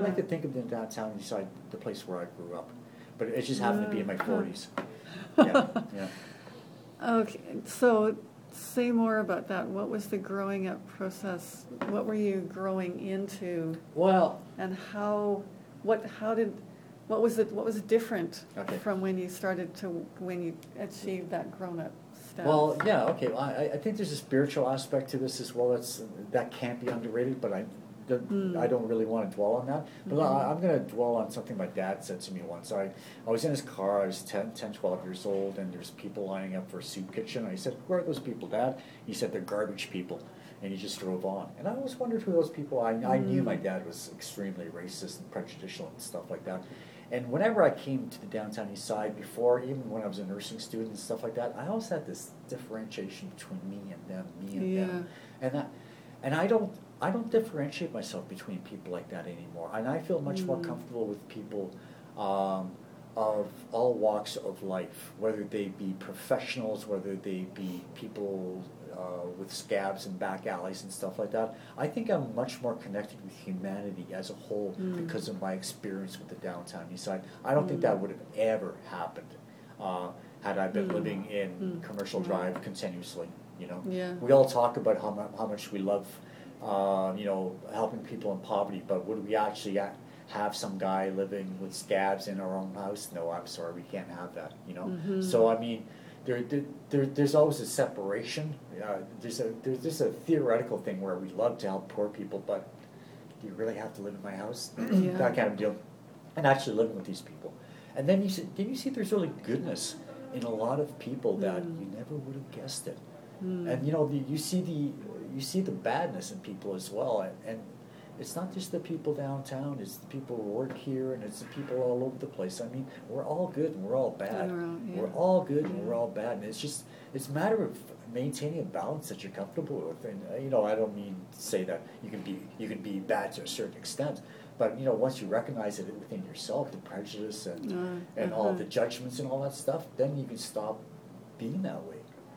like to think of the downtown Eastside, the place where I grew up, but it just happened to be in my 40s. Yeah, yeah. Okay, so say more about that. What was the growing up process? What were you growing into? Well, and what was different Okay. from when you achieved that grown up status? well, yeah, okay. Well, I think there's a spiritual aspect to this as well. That can't be underrated, but I don't really want to dwell on that. But I'm going to dwell on something my dad said to me once. I was in his car. I was 10, 12 years old, and there's people lining up for a soup kitchen. I said, "Where are those people, Dad?" He said, "They're garbage people." And he just drove on. And I always wondered who those people are. I knew my dad was extremely racist and prejudicial and stuff like that. And whenever I came to the downtown East Side before, even when I was a nursing student and stuff like that, I always had this differentiation between me and them, and I don't differentiate myself between people like that anymore. And I feel much more comfortable with people of all walks of life, whether they be professionals, whether they be people with scabs and back alleys and stuff like that. I think I'm much more connected with humanity as a whole because of my experience with the downtown East Side. I don't think that would have ever happened had I been living in Commercial Drive continuously. You know, we all talk about how much we love, helping people in poverty, but would we actually have some guy living with scabs in our own house? No, I'm sorry, we can't have that. You know, so I mean. There's always a separation. There's a theoretical thing where we love to help poor people, but do you really have to live in my house? That kind of deal. And actually living with these people. And then you see there's really goodness in a lot of people that you never would have guessed it. And you see the badness in people as well. And it's not just the people downtown, it's the people who work here, and it's the people all over the place. I mean, we're all good and we're all bad. We're all good and we're all bad. And it's a matter of maintaining a balance that you're comfortable with. And I don't mean to say that you can be bad to a certain extent, but once you recognize it within yourself, the prejudice and all the judgments and all that stuff, then you can stop being that way.